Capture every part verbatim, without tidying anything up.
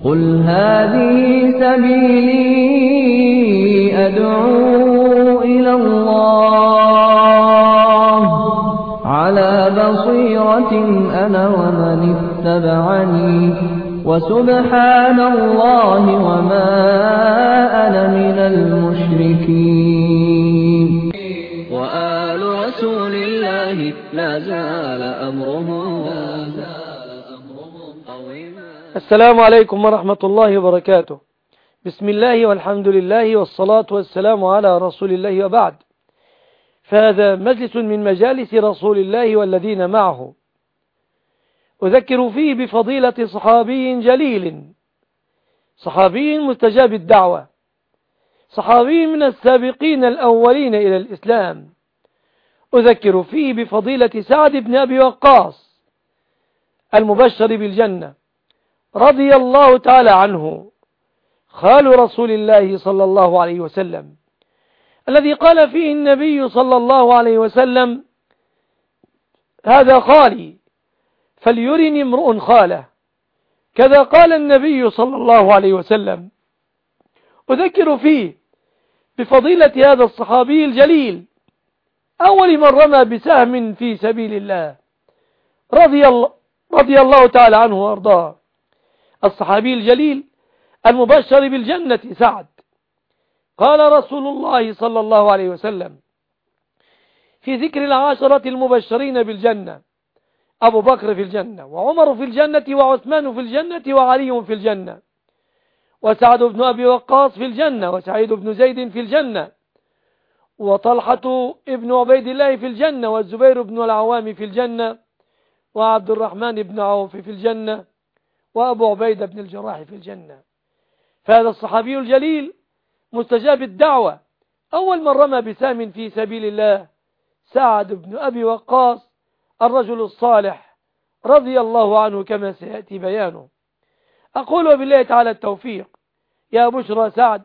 قل هذه سبيلي أدعو إلى الله على بصيرة أنا ومن اتبعني وسبحان الله وما أنا من المشركين. وآل رسول الله لا زال أمرهم قويما. السلام عليكم ورحمة الله وبركاته. بسم الله والحمد لله والصلاة والسلام على رسول الله وبعد. فهذا مجلس من مجالس رسول الله والذين معه، أذكر فيه بفضيلة صحابي جليل، صحابي مستجاب الدعوة، صحابي من السابقين الأولين إلى الإسلام. أذكر فيه بفضيلة سعد بن أبي وقاص المبشر بالجنة رضي الله تعالى عنه، خال رسول الله صلى الله عليه وسلم، الذي قال فيه النبي صلى الله عليه وسلم: هذا خالي فليرني امرؤ خاله. كذا قال النبي صلى الله عليه وسلم. أذكر فيه بفضيلة هذا الصحابي الجليل، أول من رمى بسهم في سبيل الله، رضي الله, رضي الله تعالى عنه وأرضاه، الصحابي الجليل المبشر بالجنة سعد. قال رسول الله صلى الله عليه وسلم في ذكر العشرة المبشرين بالجنة: أبو بكر في الجنة، وعمر في الجنة، وعثمان في الجنة، وعلي في الجنة، وسعد بن أبي وقاص في الجنة، وسعيد بن زيد في الجنة، وطلحة ابن عبيد الله في الجنة، والزبير بن العوام في الجنة، وعبد الرحمن بن عوف في الجنة، وأبو عبيدة بن الجراح في الجنة. فهذا الصحابي الجليل مستجاب الدعوة، أول من رمى بسهم في سبيل الله سعد بن أبي وقاص الرجل الصالح رضي الله عنه، كما سيأتي بيانه. أقول وبالله تعالى التوفيق. يا بشرى سعد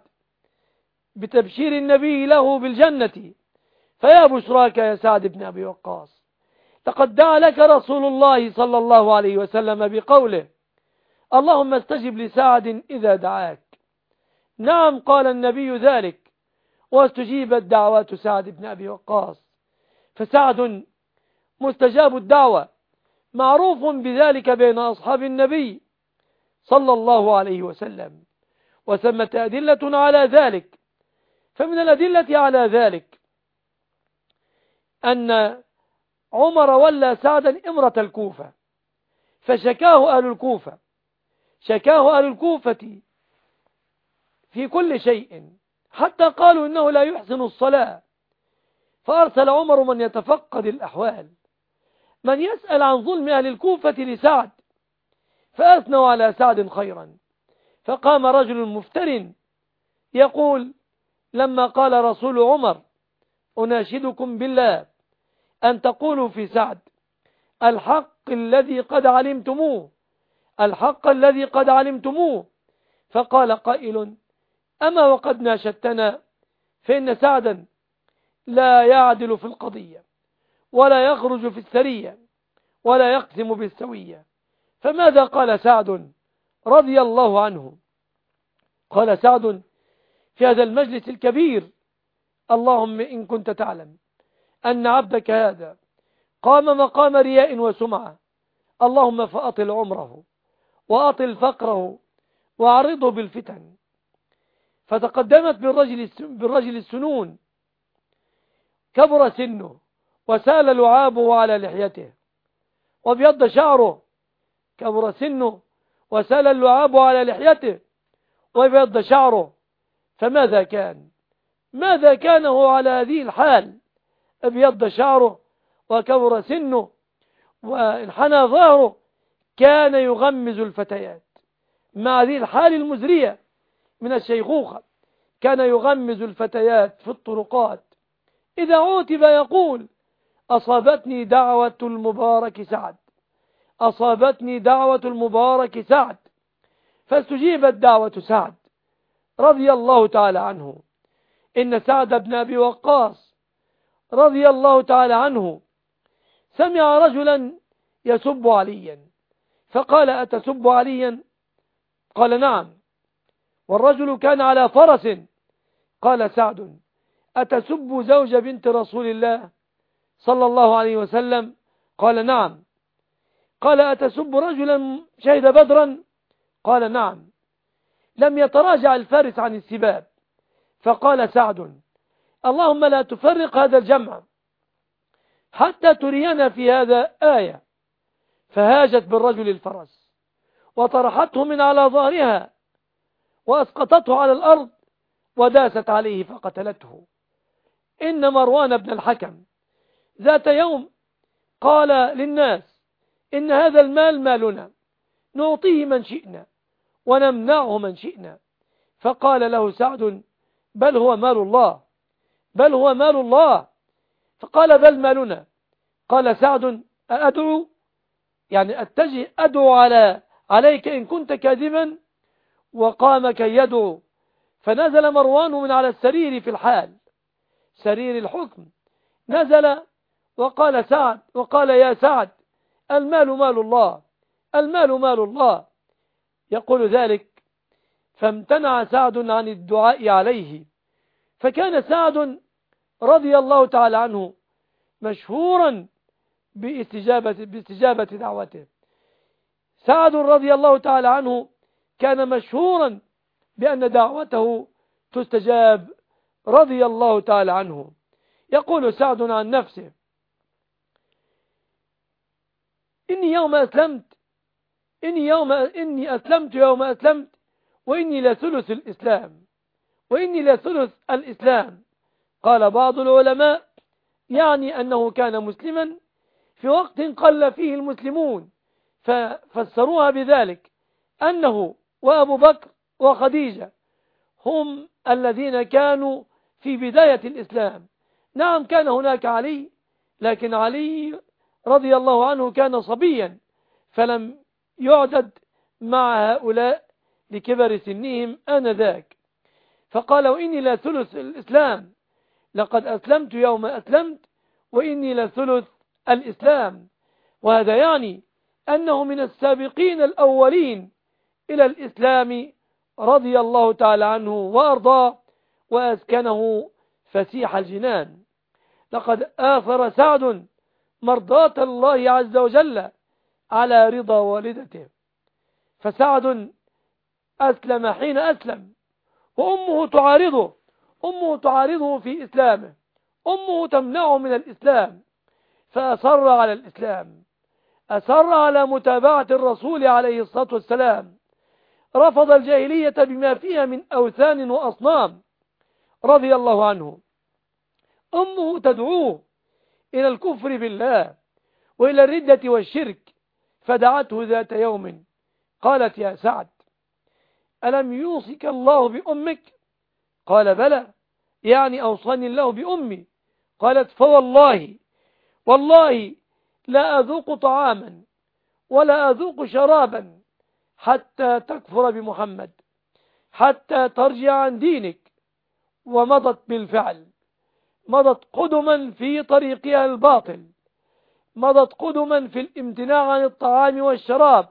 بتبشير النبي له بالجنة، فيا بشراك يا سعد بن أبي وقاص، لقد دعا لك رسول الله صلى الله عليه وسلم بقوله: اللهم استجب لسعد إذا دعاك. نعم، قال النبي ذلك، واستجيبت دعوات سعد بن أبي وقاص، فسعد مستجاب الدعوة، معروف بذلك بين أصحاب النبي صلى الله عليه وسلم، وثمة أدلة على ذلك. فمن الأدلة على ذلك أن عمر ولى سعدا إمرة الكوفة، فشكاه أهل الكوفة، شكاه أهل الكوفة في كل شيء، حتى قالوا إنه لا يحسن الصلاة. فأرسل عمر من يتفقد الأحوال، من يسأل عن ظلم أهل الكوفة لسعد، فأثنوا على سعد خيرا. فقام رجل مفتر يقول: لما قال رسول عمر: أناشدكم بالله أن تقولوا في سعد الحق الذي قد علمتموه، الحق الذي قد علمتموه. فقال قائل: أما وقد ناشدتنا، فإن سعدا لا يعدل في القضية، ولا يخرج في السرية، ولا يقسم بالسوية. فماذا قال سعد رضي الله عنه؟ قال سعد في هذا المجلس الكبير: اللهم إن كنت تعلم أن عبدك هذا قام مقام رياء وسمعة، اللهم فأطل عمره وأطل فقره وعرضه بالفتن. فتقدمت بالرجل بالرجل السنون، كبر سنه وسال لعابه على لحيته، وابيض شعره، كبر سنه وسال اللعاب على لحيته وابيض شعره. فماذا كان؟ ماذا كان هو على هذه الحال؟ ابيض شعره وكبر سنه وانحنى ظهره، كان يغمز الفتيات مع هذه الحال المزرية من الشيخوخة، كان يغمز الفتيات في الطرقات. إذا عوتب يقول: أصابتني دعوة المبارك سعد، أصابتني دعوة المبارك سعد. فاستجيبت دعوة سعد رضي الله تعالى عنه. إن سعد بن أبي وقاص رضي الله تعالى عنه سمع رجلا يسب عليا، فقال: أتسب عليا؟ قال نعم. والرجل كان على فرس. قال سعد أتسب زوج بنت رسول الله صلى الله عليه وسلم؟ قال نعم. قال أتسب رجلا شهد بدرا؟ قال نعم. لم يتراجع الفارس عن السباب، فقال سعد اللهم لا تفرق هذا الجمع حتى ترينا في هذا آية. فهاجت بالرجل الفرس وطرحته من على ظهرها وأسقطته على الأرض وداست عليه فقتلته. إن مروان بن الحكم ذات يوم قال للناس إن هذا المال مالنا نعطيه من شئنا ونمنعه من شئنا. فقال له سعد بل هو مال الله، بل هو مال الله. فقال بل مالنا. قال سعد أدعو، يعني أتجه أدعو على عليك إن كنت كاذبا. وقام كي يدعو، فنزل مروان من على السرير في الحال، سرير الحكم، نزل وقال سعد وقال يا سعد المال مال الله، المال مال الله، يقول ذلك. فامتنع سعد عن الدعاء عليه. فكان سعد رضي الله تعالى عنه مشهورا باستجابة, باستجابة دعوته. سعد رضي الله تعالى عنه كان مشهورا بأن دعوته تستجاب رضي الله تعالى عنه. يقول سعد عن نفسه إني يوم أسلمت إني يوم إني أسلمت يوم أسلمت وإني لثلث الإسلام، وإني لثلث الإسلام. قال بعض العلماء يعني أنه كان مسلما في وقت قل فيه المسلمون، ففسروها بذلك أنه وأبو بكر وخديجة هم الذين كانوا في بداية الإسلام. نعم كان هناك علي، لكن علي رضي الله عنه كان صبيا فلم يعدد مع هؤلاء لكبر سنهم آنذاك. فقال وإني لا ثلث الإسلام، لقد أسلمت يوم أسلمت وإني لثلث الإسلام. وهذا يعني أنه من السابقين الأولين إلى الإسلام رضي الله تعالى عنه وأرضاه وأسكنه فسيح الجنان. لقد آثر سعد مرضاة الله عز وجل على رضا والدته. فسعد أسلم حين أسلم وأمه تعارضه، أمه تعارضه في إسلامه، أمه تمنعه من الإسلام، فأصر على الإسلام، أصر على متابعة الرسول عليه الصلاة والسلام، رفض الجاهلية بما فيها من أوثان وأصنام رضي الله عنه. أمه تدعوه إلى الكفر بالله وإلى الردة والشرك، فدعته ذات يوم قالت يا سعد ألم يوصك الله بأمك؟ قال بلى، يعني أوصاني الله بأمي. قالت فوالله والله لا أذوق طعاما ولا أذوق شرابا حتى تكفر بمحمد، حتى ترجع عن دينك. ومضت بالفعل، مضت قدما في طريقها الباطل، مضت قدما في الامتناع عن الطعام والشراب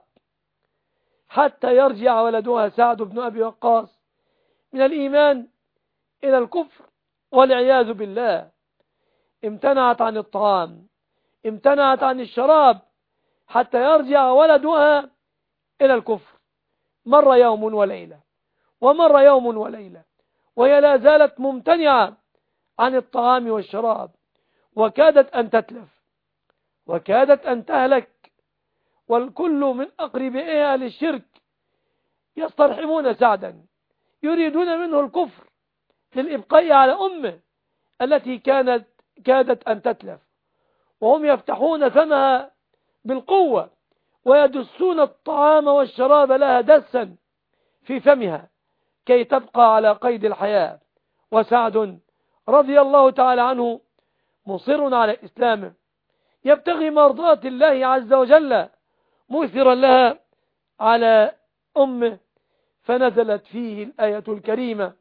حتى يرجع ولدها سعد بن أبي وقاص من الإيمان إلى الكفر والعياذ بالله. امتنعت عن الطعام، امتنعت عن الشراب حتى يرجع ولدها إلى الكفر. مر يوم وليلة ومر يوم وليلة وهي لا زالت ممتنعة عن الطعام والشراب، وكادت أن تتلف وكادت أن تهلك. والكل من أقربائها للشرك يسترحمون سعدا، يريدون منه الكفر للإبقاء على أمه التي كانت كادت أن تتلف، وهم يفتحون فمها بالقوة ويدسون الطعام والشراب لها دسا في فمها كي تبقى على قيد الحياة. وسعد رضي الله تعالى عنه مصر على إسلامه، يبتغي مرضات الله عز وجل مؤثرا لها على أمه. فنزلت فيه الآية الكريمة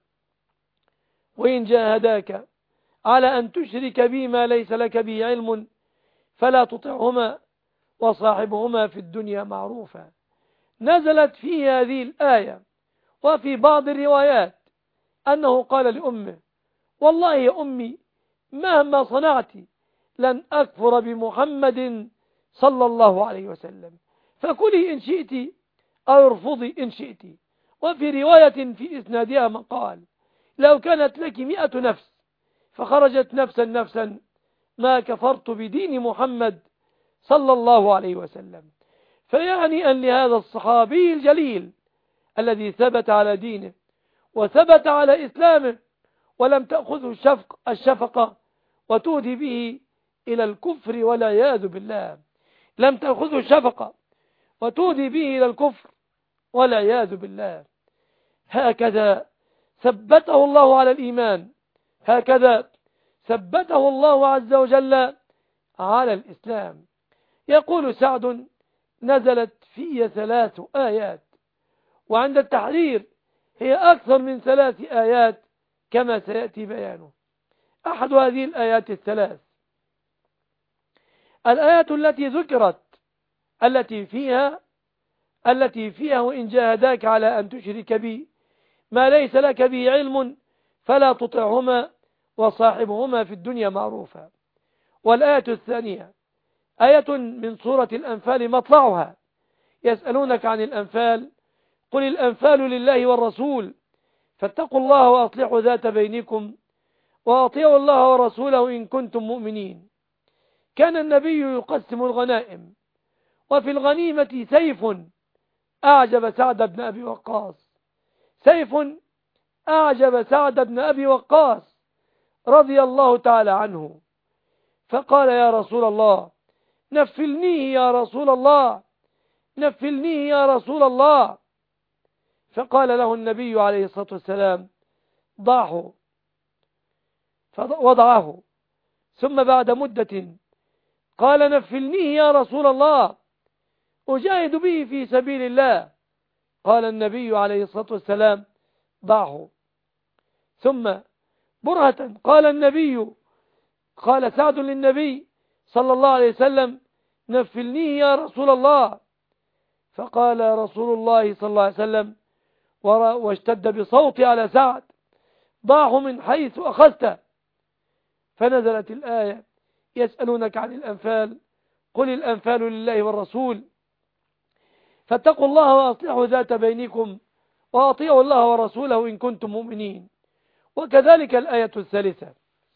وإن جاهداك على أن تشرك بي ما ليس لك به علم فلا تطعهما وصاحبهما في الدنيا معروفا. نزلت في هذه الآية. وفي بعض الروايات أنه قال لأمه: والله يا أمي مهما صنعت لن أكفر بمحمد صلى الله عليه وسلم، فكلي إن شئت أو ارفضي إن شئت. وفي رواية في إسنادها من قال: لو كانت لك مئة نفس فخرجت نفسا نفسا ما كفرت بدين محمد صلى الله عليه وسلم. فيعني أن لهذا الصحابي الجليل الذي ثبت على دينه وثبت على إسلامه ولم تأخذه الشفق الشفقة وتودي به إلى الكفر والعياذ بالله، لم تأخذه الشفقة وتودي به إلى الكفر والعياذ بالله. هكذا ثبته الله على الإيمان، هكذا ثبته الله عز وجل على الإسلام. يقول سعد: نزلت في ثلاث آيات، وعند التحرير هي أكثر من ثلاث آيات كما سيأتي بيانه. أحد هذه الآيات الثلاث الآية التي ذكرت التي فيها التي فيها وإن جاهداك على أن تشرك بي ما ليس لك به علم فلا تطعهما وصاحبهما في الدنيا معروفا. والآية الثانية آية من سورة الأنفال مطلعها: يسألونك عن الأنفال قل الأنفال لله والرسول فاتقوا الله وأصلحوا ذات بينكم وأطيعوا الله ورسوله إن كنتم مؤمنين. كان النبي يقسم الغنائم، وفي الغنيمة سيف أعجب سعد بن أبي وقاص، سيف أعجب سعد بن أبي وقاص رضي الله تعالى عنه، فقال: يا رسول الله نفلنيه يا رسول الله نفلنيه يا رسول الله. فقال له النبي عليه الصلاة والسلام: ضعه. فوضعه، ثم بعد مدة قال: نفلنيه يا رسول الله أجاهد به في سبيل الله. قال النبي عليه الصلاة والسلام: ضعه. ثم برهة قال النبي قال سعد للنبي صلى الله عليه وسلم: نفلنيه يا رسول الله. فقال رسول الله صلى الله عليه وسلم واشتد بصوتي على سعد: ضعه من حيث أخذته. فنزلت الآية: يسألونك عن الأنفال قل الأنفال لله والرسول فاتقوا الله وأصلحوا ذات بينكم وأطيعوا الله ورسوله إن كنتم مؤمنين. وكذلك الآية الثالثة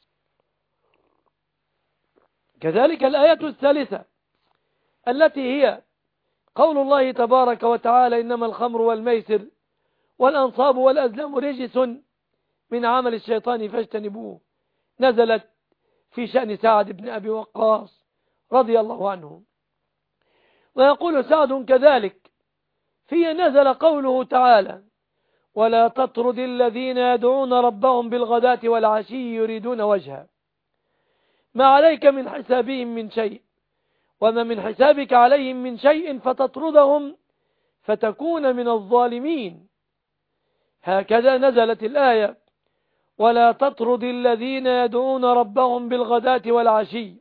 كذلك الآية الثالثة التي هي قول الله تبارك وتعالى: إنما الخمر والميسر والأنصاب والأزلام رجس من عمل الشيطان فاجتنبوه، نزلت في شأن سعد بن أبي وقاص رضي الله عنه. ويقول سعد كذلك: في نزل قوله تعالى: ولا تطرد الذين يدعون ربهم بالغداة والعشي يريدون وجهه، ما عليك من حسابهم من شيء وما من حسابك عليهم من شيء فتطردهم فتكون من الظالمين. هكذا نزلت الآية: ولا تطرد الذين يدعون ربهم بالغداة والعشي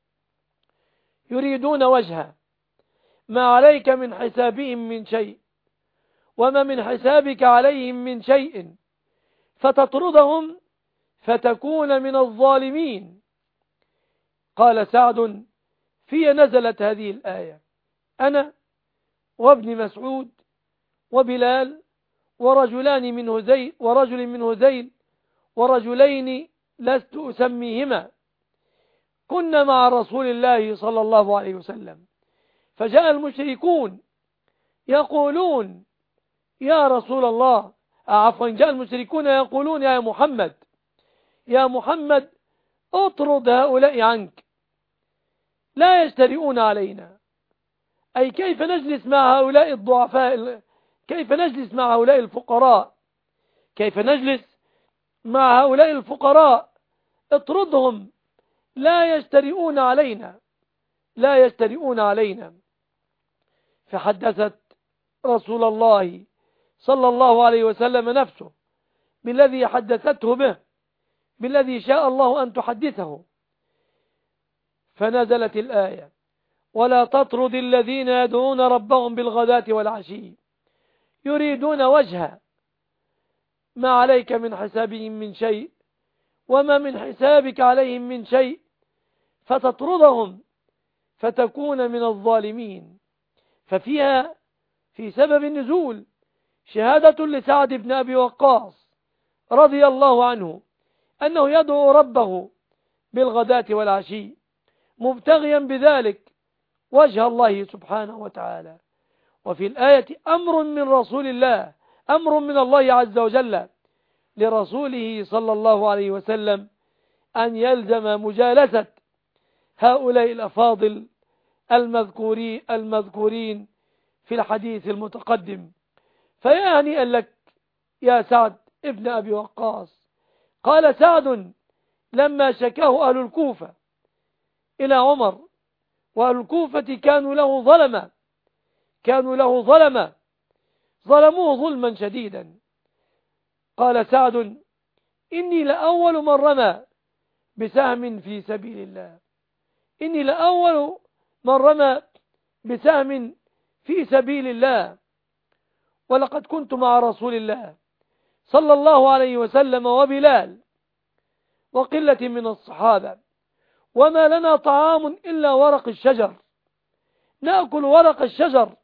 يريدون وجهه، ما عليك من حسابهم من شيء وما من حسابك عليهم من شيء فتطردهم فتكون من الظالمين. قال سعد: في نزلت هذه الآية أنا وابن مسعود وبلال ورجلان من هذيل ورجل من هذيل ورجلين لست أسميهما كنا مع رسول الله صلى الله عليه وسلم، فجاء المشركون يقولون: يا رسول الله عفوا جاء المشركون يقولون: يا محمد يا محمد اطرد هؤلاء عنك لا يجترئون علينا. أي كيف نجلس مع هؤلاء الضعفاء، كيف نجلس مع هؤلاء الفقراء كيف نجلس مع هؤلاء الفقراء اطردهم، لا يجترئون علينا لا يجترئون علينا. فحدثت رسول الله صلى الله عليه وسلم نفسه بالذي حدثته به بالذي شاء الله أن تحدثه، فنزلت الآية: ولا تطرد الذين يدعون ربهم بالغداة والعشي يريدون وجهه ما عليك من حسابهم من شيء وما من حسابك عليهم من شيء فتطردهم فتكون من الظالمين. ففيها في سبب النزول شهادة لسعد بن أبي وقاص رضي الله عنه أنه يدعو ربه بالغداة والعشي مبتغيا بذلك وجه الله سبحانه وتعالى. وفي الآية أمر من رسول الله أمر من الله عز وجل لرسوله صلى الله عليه وسلم أن يلزم مجالسة هؤلاء الأفاضل المذكورين المذكورين في الحديث المتقدم. فيا هنيئا لك يا سعد ابن أبي وقاص. قال سعد لما شكاه أهل الكوفة إلى عمر، وأهل الكوفة كانوا له ظلما كانوا له ظلما ظلموه ظلما شديدا. قال سعد إني لأول من رمى بسهم في سبيل الله إني لأول من رمى بسهم في سبيل الله ولقد كنت مع رسول الله صلى الله عليه وسلم وبلال وقلة من الصحابة وما لنا طعام إلا ورق الشجر نأكل ورق الشجر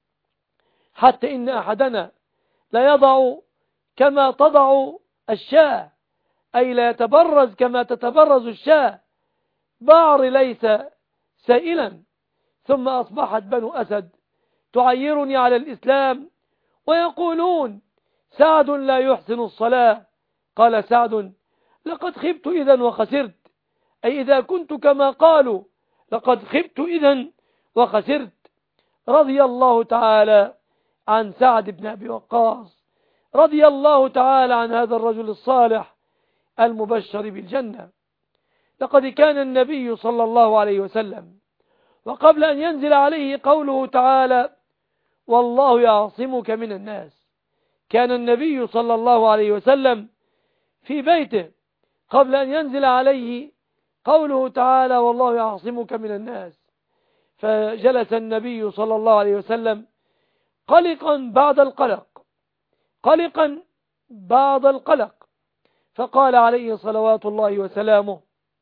حتى إن أحدنا لا يضع كما تضع الشاة أي لا يتبرز كما تتبرز الشاة بعر ليس سائلا. ثم أصبحت بنو أسد تعيرني على الإسلام ويقولون سعد لا يحسن الصلاة. قال سعد لقد خبت إذن وخسرت أي إذا كنت كما قالوا لقد خبت إذن وخسرت. رضي الله تعالى عن سعد بن أبي وقاص رضي الله تعالى عن هذا الرجل الصالح المبشر بالجنة. لقد كان النبي صلى الله عليه وسلم وقبل أن ينزل عليه قوله تعالى والله يعصمك من الناس كان النبي صلى الله عليه وسلم في بيته قبل أن ينزل عليه قوله تعالى والله يعصمك من الناس. فجلس النبي صلى الله عليه وسلم قلقا بعد القلق قلقا بعد القلق فقال عليه صلوات الله وسلامه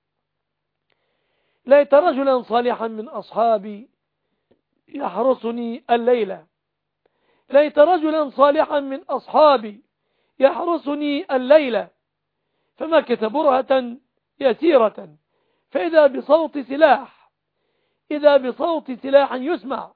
ليت رجلا صالحا من أصحابي يحرسني الليلة ليت رجلا صالحا من أصحابي يحرسني الليلة. فمكث برهة يسيرة فإذا بصوت سلاح إذا بصوت سلاح يسمع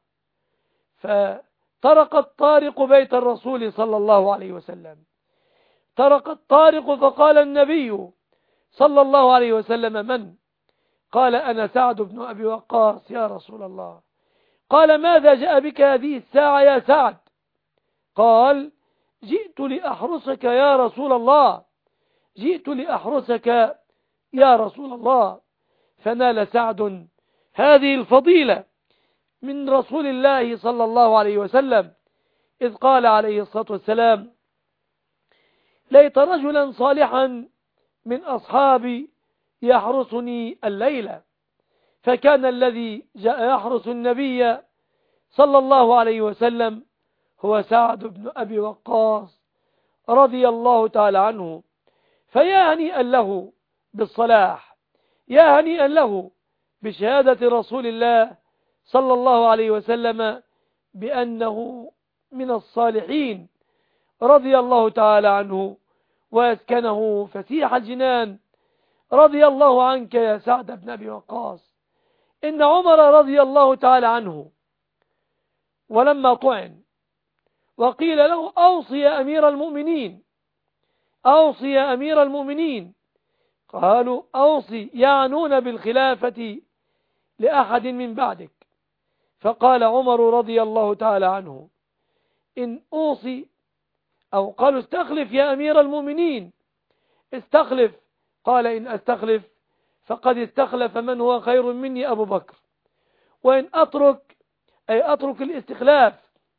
فطرق الطارق بيت الرسول صلى الله عليه وسلم طرق الطارق فقال النبي صلى الله عليه وسلم من؟ قال أنا سعد بن أبي وقاص يا رسول الله. قال ماذا جاء بك هذه الساعة يا سعد؟ قال جئت لأحرسك يا رسول الله جئت لأحرسك يا رسول الله. فنال سعد هذه الفضيلة من رسول الله صلى الله عليه وسلم إذ قال عليه الصلاة والسلام ليت رجلا صالحا من أصحابي يحرسني الليلة. فكان الذي جاء يحرس النبي صلى الله عليه وسلم هو سعد بن أبي وقاص رضي الله تعالى عنه. فيا هنيئا له بالصلاح يا هنيئا له بشهادة رسول الله صلى الله عليه وسلم بأنه من الصالحين رضي الله تعالى عنه ويسكنه فسيح الجنان. رضي الله عنك يا سعد بن أبي وقاص. إن عمر رضي الله تعالى عنه ولما طعن وقيل له أوصي يا أمير المؤمنين أوصي يا أمير المؤمنين قالوا أوصي يعنون بالخلافة لأحد من بعدك. فقال عمر رضي الله تعالى عنه إن أوصي أو قالوا استخلف يا أمير المؤمنين استخلف. قال إن أستخلف فقد استخلف من هو خير مني أبو بكر وإن أترك أي أترك الاستخلاف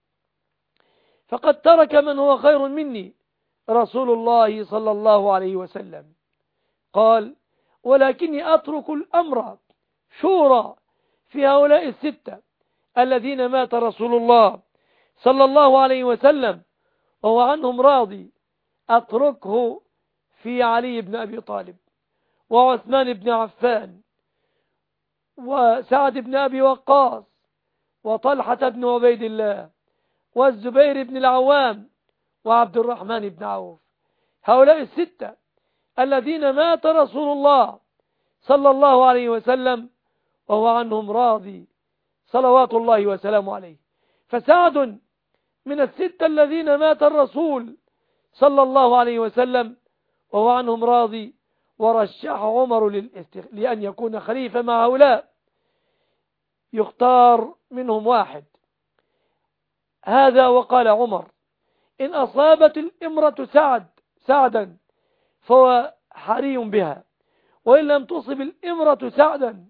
فقد ترك من هو خير مني رسول الله صلى الله عليه وسلم. قال ولكني أترك الأمر شورى في هؤلاء الستة الذين مات رسول الله صلى الله عليه وسلم وهو عنهم راضي أتركه في علي بن أبي طالب وعثمان بن عفان وسعد بن أبي وقاص وطلحة بن عبيد الله والزبير بن العوام وعبد الرحمن بن عوف. هؤلاء الستة الذين مات رسول الله صلى الله عليه وسلم وهو عنهم راضي صلوات الله وسلامه عليه. فسعد من الستة الذين مات الرسول صلى الله عليه وسلم وهو عنهم راضي، ورشح عمر للاستخ... لأن يكون خليفة مع هؤلاء، يختار منهم واحد. هذا وقال عمر: إن أصابت الإمرة سعد سعدا فهو حري بها، وإن لم تصب الإمرة سعدا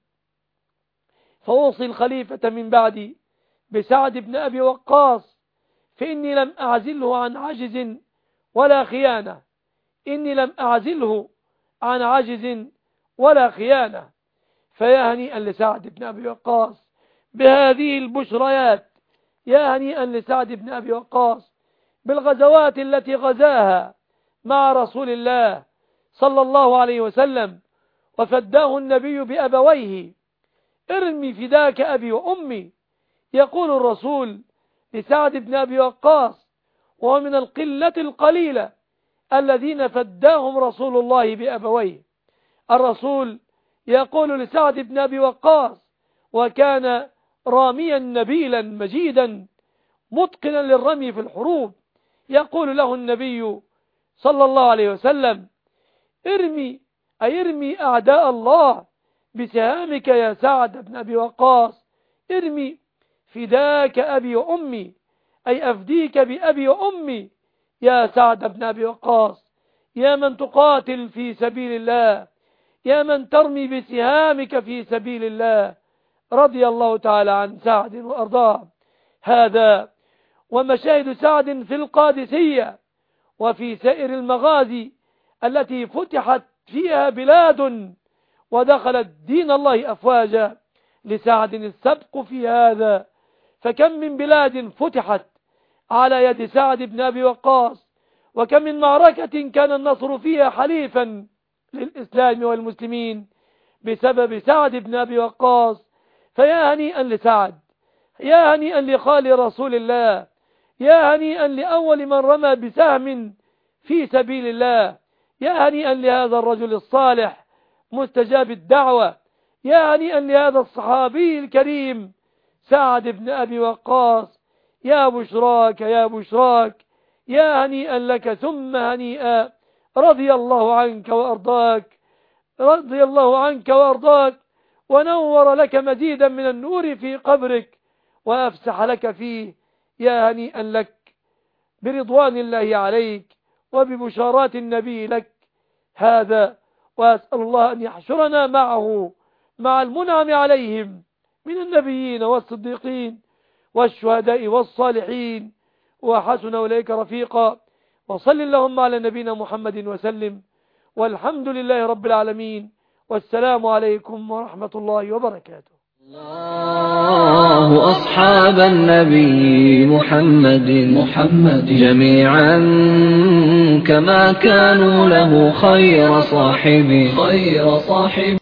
فأوصي الخليفة من بعدي بسعد بن أبي وقاص، فإني لم أعزله عن عجز ولا خيانة إني لم أعزله عن عجز ولا خيانة. فيا هنيئا لسعد بن أبي وقاص بهذه البشريات، يا هنيئا لسعد بن أبي وقاص بالغزوات التي غزاها مع رسول الله صلى الله عليه وسلم، وفداه النبي بأبويه: ارمي فداك أبي وأمي. يقول الرسول لسعد بن أبي وقاص وهو من القلة القليلة الذين فداهم رسول الله بأبويه. الرسول يقول لسعد بن أبي وقاص، وكان راميا نبيلا مجيدا متقنا للرمي في الحروب، يقول له النبي صلى الله عليه وسلم: ارمي أي ارمي أعداء الله بسهامك يا سعد بن أبي وقاص، ارمي فداك أبي وأمي أي أفديك بأبي وأمي يا سعد بن أبي وقاص، يا من تقاتل في سبيل الله، يا من ترمي بسهامك في سبيل الله. رضي الله تعالى عن سعد وأرضاه. هذا ومشاهد سعد في القادسية وفي سائر المغازي التي فتحت فيها بلاد ودخلت دين الله أفواجا، لسعد السبق في هذا. فكم من بلاد فتحت على يد سعد بن أبي وقاص، وكم من معركة كان النصر فيها حليفا للإسلام والمسلمين بسبب سعد بن أبي وقاص. فيا هنيئا لسعد، يا هنيئا لخال رسول الله، يا هنيئا لأول من رمى بسهم في سبيل الله، يا هنيئا لهذا الرجل الصالح مستجاب الدعوة، يا هنيئا لهذا الصحابي الكريم سعد بن أبي وقاص. يا بشراك يا بشراك، يا هنيئا لك ثم هنيئا. رضي الله عنك وأرضاك، رضي الله عنك وأرضاك، ونور لك مزيدا من النور في قبرك وأفسح لك فيه. يا هنيئا لك برضوان الله عليك وببشارات النبي لك. هذا وأسأل الله أن يحشرنا معه مع المنعم عليهم من النبيين والصديقين والشهداء والصالحين، وحسن أولئك رفيقا. وصل اللهم على نبينا محمد وسلم، والحمد لله رب العالمين، والسلام عليكم ورحمة الله وبركاته. الله أصحاب النبي محمد محمد جميعا كما كانوا له خير صاحبي خير صاحبي